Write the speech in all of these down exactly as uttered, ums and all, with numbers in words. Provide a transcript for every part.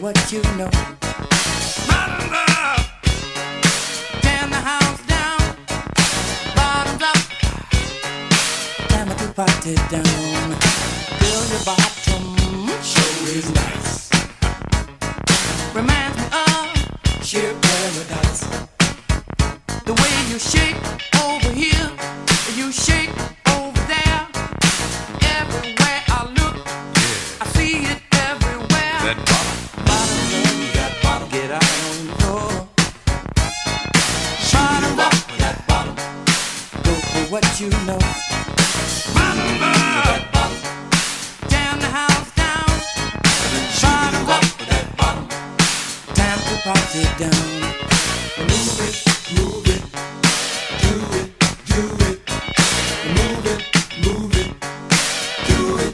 what you know. Bottoms up. Tear the house down. Bottoms up. Time to party down. Feel your bottom. Show is nice. Reminds me of sheer paradise. The way you shake over here, you shake over there. Everywhere I look, yeah. I see it everywhere. That bottom, bottom up, that bottom, get out on the floor. Bottom up, that bottom, go for what you know. Bottom up, that bottom, tear the house down. Bottom up, that bottom, time to party down. Move it, move it, do it, do it. Move it, move it, do it.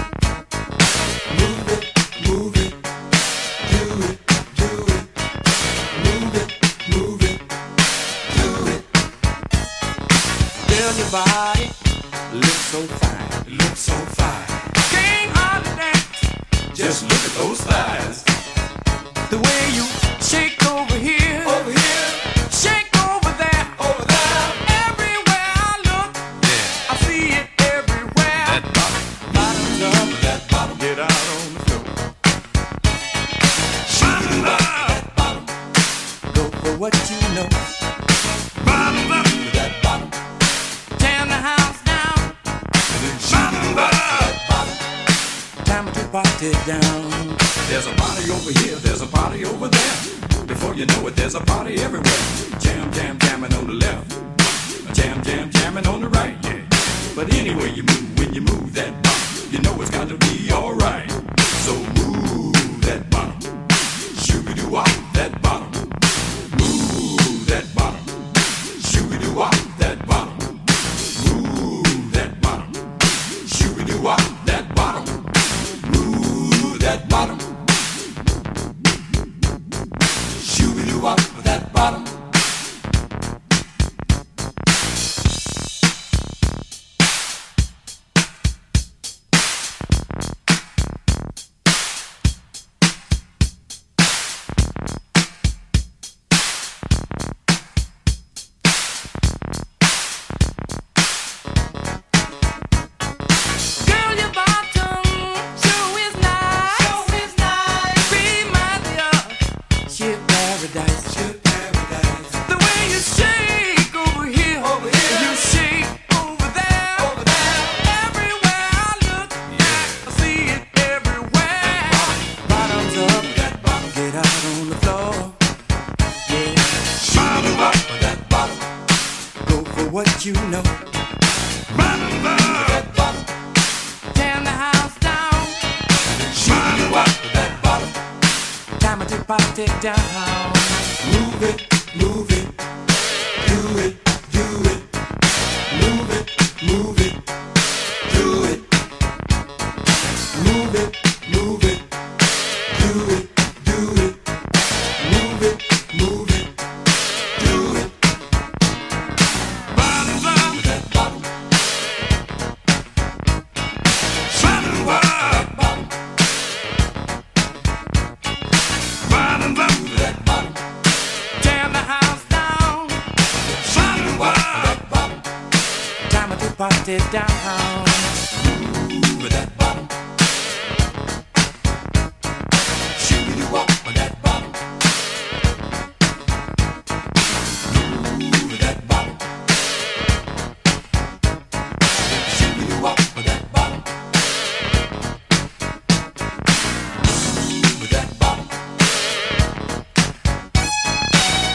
Move it, move it, do it, do it. Move it, move it, do it. Feel your body, look so fine, look so fine. Can't hardly dance, just look at those thighs. The way you shake over here, over here, shake over there, over there. Everywhere I look, yeah. I see it everywhere. That bottom, bottoms up, that bottom, get out on the floor. Bottom up, that bottom, go for what you know. Bottom up, that bottom, tear the house down. Bottom up, that bottom, time to party down. There's a party over here, there's a party over there. Before you know it, there's a party everywhere. Jam, jam, jamming on the left. Jam, jam, jamming on the right, yeah. But anyway you move, when you move that bottom, you know it's got to be alright. So move that bottom. Shoo-be-doo-wop, that bottom. Move that bottom. Shoo-be-doo-wop, that bottom. Move that bottom. Shoo-be-doo-wop, that bottom. Move that bottom. Up that bottom. Girl, your bottom sure is nice. Sure is nice. Reminds me of sheer paradise. Sheer paradise. The way you shake over here, over here, you shake over there, over there. Everywhere I look, yeah. I see it everywhere. Bottoms up, that bottom, get out on the floor. Yeah. Bottom up, that bottom, go for what you know. Bottom up, that bottom, tear the house down. Bottom up, that bottom, time to party down. Move it, move it, do it, do it. Move it, move it, do it. Move it, move it, do it, do it. Move it, move it, do it. Bottoms up, that bottom. Bottoms up, that bottom. Bottoms up, that bottom. Tear the house down. Bottom up, that bottom. Time to party down. Move that bottom. Shoo-be-doo-wop, that bottom. Move that bottom. Shoo-be-doo-wop, that bottom. Move that bottom.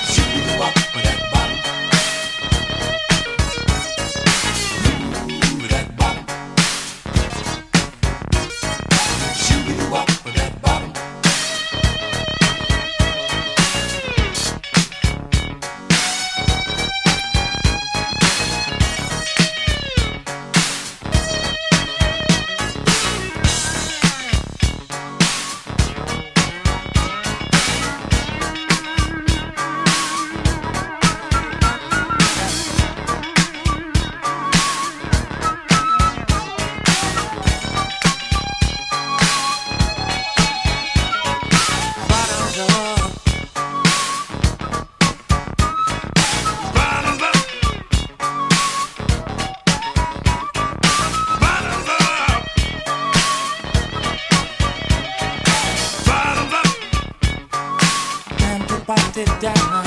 Shoo-be-doo-wop, that bottom. Move sit down.